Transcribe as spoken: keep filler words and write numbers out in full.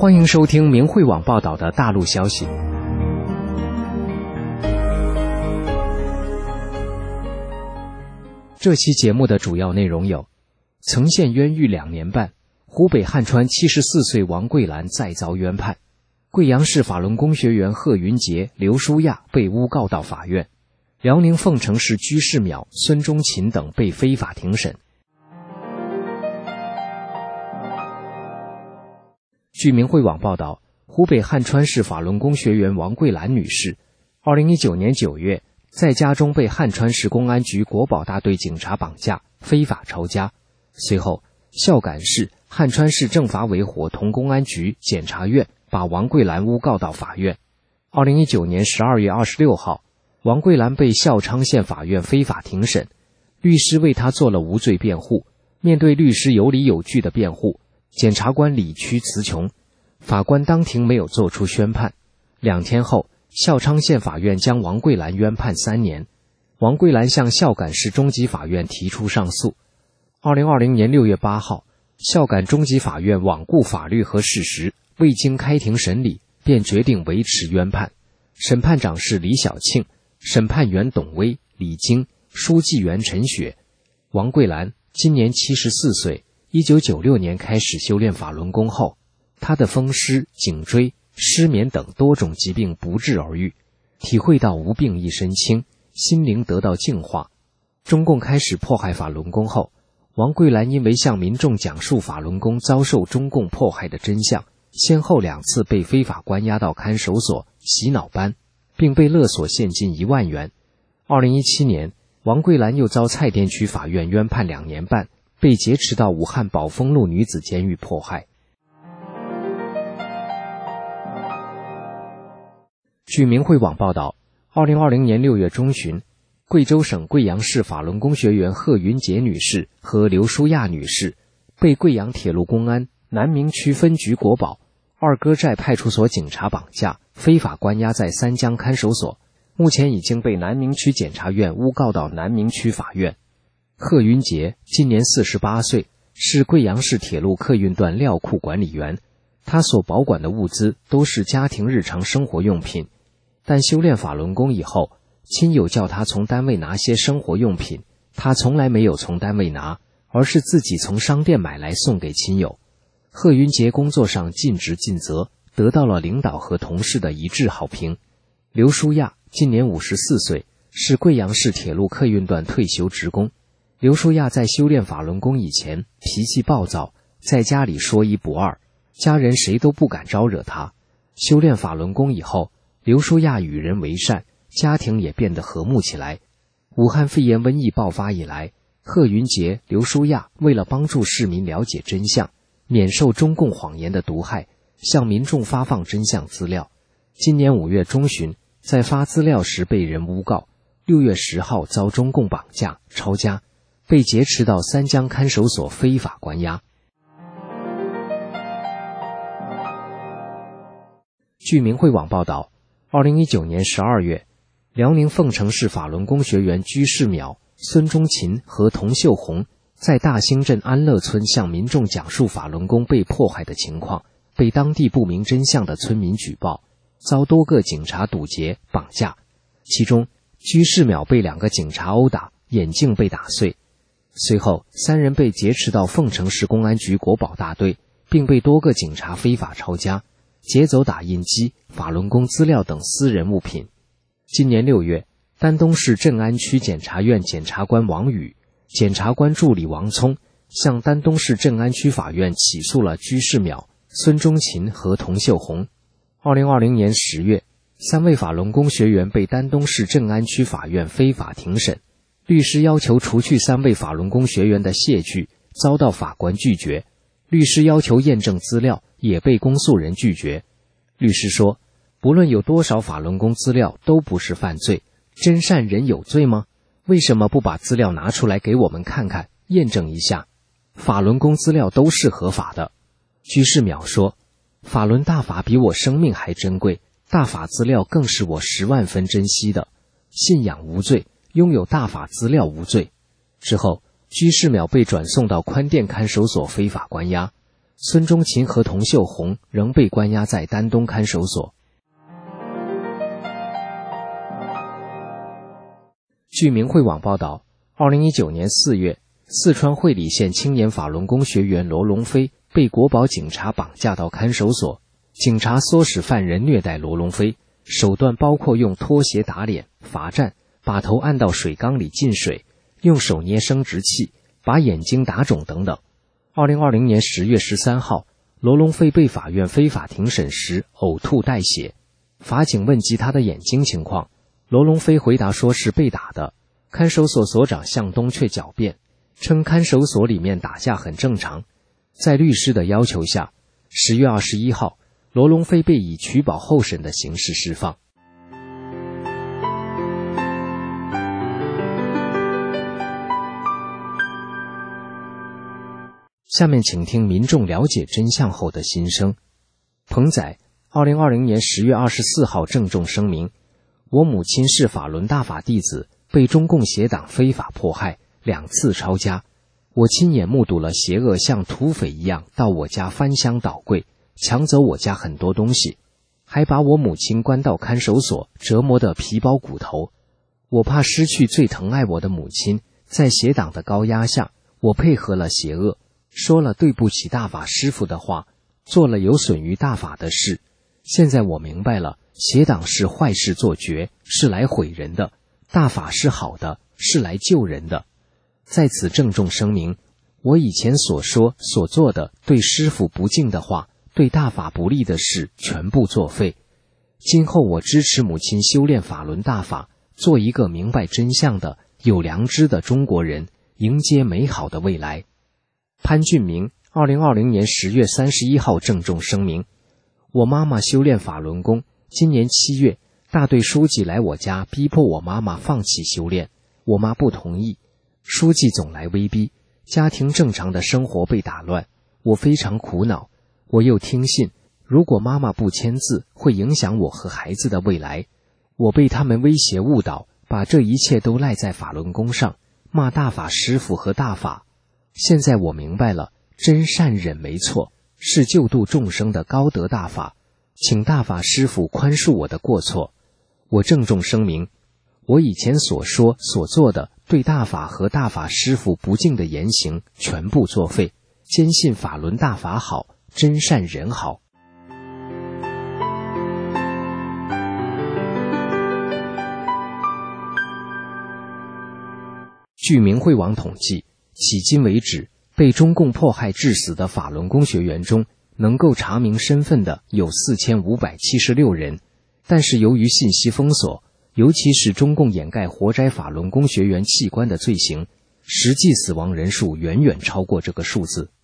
欢迎收听明慧网报道的大陆消息。这期节目的主要内容有：曾陷冤狱两年半，湖北汉川七十四岁王桂兰再遭冤判；贵阳市法轮功学员贺云杰、刘舒亚被诬告到法院；辽宁凤城市居士淼、孙中琴等被非法庭审。据明慧网报道，湖北汉川市法轮功学员王桂兰女士，二零一九年九月在家中被汉川市公安局国保大队警察绑架，非法抄家。随后，孝感市、汉川市政法委伙同公安局、检察院把王桂兰诬告到法院。二零一九年十二月二十六号，王桂兰被孝昌县法院非法庭审，律师为她做了无罪辩护。面对律师有理有据的辩护，检察官理屈词穷，法官当庭没有作出宣判。两天后，孝昌县法院将王桂兰冤判三年。王桂兰向孝感市中级法院提出上诉。二零二零年六月八号，孝感中级法院罔顾法律和事实，未经开庭审理，便决定维持冤判。审判长是李小庆，审判员董威、李晶，书记员陈雪。王桂兰今年七十四岁，一九九六年开始修炼法轮功后，他的风湿、颈椎、失眠等多种疾病不治而愈，体会到无病一身轻，心灵得到净化。中共开始迫害法轮功后，王桂兰因为向民众讲述法轮功遭受中共迫害的真相，先后两次被非法关押到看守所、洗脑班，并被勒索现金一万元。二零一七年，王桂兰又遭蔡甸区法院冤判两年半，被劫持到武汉宝丰路女子监狱迫害。据明慧网报道，二零二零年六月中旬，贵州省贵阳市法轮功学员贺云杰女士和刘舒亚女士被贵阳铁路公安南明区分局国保二哥寨派出所警察绑架，非法关押在三江看守所，目前已经被南明区检察院诬告到南明区法院。贺云杰今年四十八岁，是贵阳市铁路客运段料库管理员，他所保管的物资都是家庭日常生活用品。但修炼法轮功以后，亲友叫他从单位拿些生活用品，他从来没有从单位拿，而是自己从商店买来送给亲友。贺云杰工作上尽职尽责，得到了领导和同事的一致好评。刘舒亚今年五十四岁，是贵阳市铁路客运段退休职工。刘舒亚在修炼法轮功以前脾气暴躁，在家里说一不二，家人谁都不敢招惹他。修炼法轮功以后，刘舒亚与人为善，家庭也变得和睦起来。武汉肺炎瘟疫爆发以来，贺云杰、刘舒亚为了帮助市民了解真相，免受中共谎言的毒害，向民众发放真相资料。今年五月中旬，在发资料时被人诬告，六月十号遭中共绑架、抄家，被劫持到三江看守所非法关押。据明慧网报道，二零一九年十二月，辽宁凤城市法轮功学员居士淼、孙中琴和童秀红在大兴镇安乐村向民众讲述法轮功被迫害的情况，被当地不明真相的村民举报，遭多个警察堵截、绑架。其中，居士淼被两个警察殴打，眼镜被打碎。随后，三人被劫持到凤城市公安局国保大队，并被多个警察非法抄家，劫走打印机、法轮功资料等私人物品。今年六月，丹东市镇安区检察院检察官王宇、检察官助理王聪向丹东市镇安区法院起诉了居士淼、孙中琴和童秀红。二零二零年十月，三位法轮功学员被丹东市镇安区法院非法庭审，律师要求除去三位法轮功学员的谢据，遭到法官拒绝。律师要求验证资料，也被公诉人拒绝。律师说，不论有多少法轮功资料都不是犯罪，真善人有罪吗？为什么不把资料拿出来给我们看看，验证一下？法轮功资料都是合法的。居士淼说，法轮大法比我生命还珍贵，大法资料更是我十万分珍惜的。信仰无罪，拥有大法资料无罪。之后，居士淼被转送到宽甸看守所非法关押。 孙中琴和童秀红仍被关押在丹东看守所。据明慧网报道，二零一九年四月，四川会理县青年法轮功学员罗龙飞被国保警察绑架到看守所，警察唆使犯人虐待罗龙飞，手段包括用拖鞋打脸、罚站，把头按到水缸里浸水，用手捏生殖器，把眼睛打肿等等。二零二零年十月十三号，罗龙飞被法院非法庭审时呕吐带血，法警问及他的眼睛情况，罗龙飞回答说是被打的。看守所所长向东却狡辩，称看守所里面打架很正常。在律师的要求下，十月二十一号，罗龙飞被以取保候审的形式释放。下面请听民众了解真相后的心声。彭仔，二零二零年十月二十四号郑重声明，我母亲是法轮大法弟子，被中共邪党非法迫害，两次抄家。我亲眼目睹了邪恶像土匪一样到我家翻箱倒柜，抢走我家很多东西，还把我母亲关到看守所，折磨得皮包骨头。我怕失去最疼爱我的母亲，在邪党的高压下，我配合了邪恶，说了对不起大法师父的话，做了有损于大法的事。现在我明白了，邪党是坏事做绝，是来毁人的；大法是好的，是来救人的。在此郑重声明，我以前所说所做的对师父不敬的话，对大法不利的事，全部作废。今后我支持母亲修炼法轮大法，做一个明白真相的有良知的中国人，迎接美好的未来。潘俊明，二零二零年十月三十一号郑重声明，我妈妈修炼法轮功，今年七月，大队书记来我家逼迫我妈妈放弃修炼，我妈不同意，书记总来威逼，家庭正常的生活被打乱，我非常苦恼。我又听信，如果妈妈不签字，会影响我和孩子的未来。我被他们威胁误导，把这一切都赖在法轮功上，骂大法师父和大法。现在我明白了，真善忍没错，是救度众生的高德大法，请大法师父宽恕我的过错。我郑重声明，我以前所说所做的对大法和大法师父不敬的言行全部作废，坚信法轮大法好，真善人好。据明慧网统计，迄今为止，被中共迫害致死的法轮功学员中，能够查明身份的有四千五百七十六人，但是由于信息封锁，尤其是中共掩盖活摘法轮功学员器官的罪行，实际死亡人数远远超过这个数字。